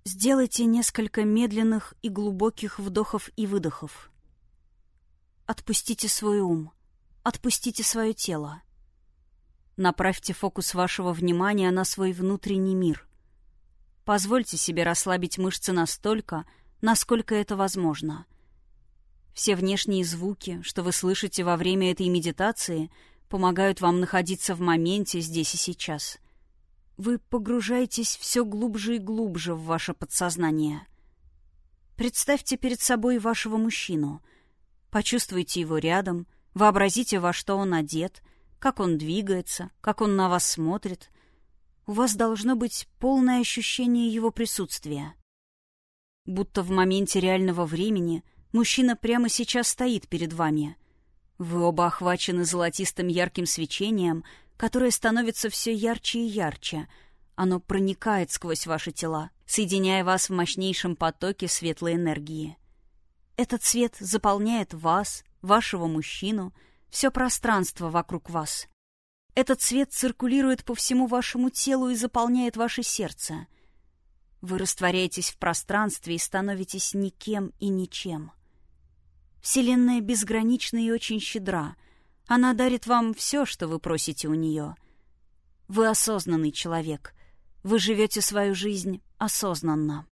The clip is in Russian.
Сделайте несколько медленных и глубоких вдохов и выдохов. Отпустите свой ум, отпустите свое тело. Направьте фокус вашего внимания на свой внутренний мир. Позвольте себе расслабить мышцы настолько, насколько это возможно. Все внешние звуки, что вы слышите во время этой медитации, помогают вам находиться в моменте здесь и сейчас. Вы погружаетесь все глубже и глубже в ваше подсознание. Представьте перед собой вашего мужчину. Почувствуйте его рядом, вообразите, во что он одет, как он двигается, как он на вас смотрит. У вас должно быть полное ощущение его присутствия. Будто в моменте реального времени мужчина прямо сейчас стоит перед вами. Вы оба охвачены золотистым ярким свечением, которое становится все ярче и ярче. Оно проникает сквозь ваши тела, соединяя вас в мощнейшем потоке светлой энергии. Этот свет заполняет вас, вашего мужчину, все пространство вокруг вас. Этот свет циркулирует по всему вашему телу и заполняет ваше сердце. Вы растворяетесь в пространстве и становитесь никем и ничем. Вселенная безгранична и очень щедра. Она дарит вам все, что вы просите у нее. Вы осознанный человек. Вы живете свою жизнь осознанно.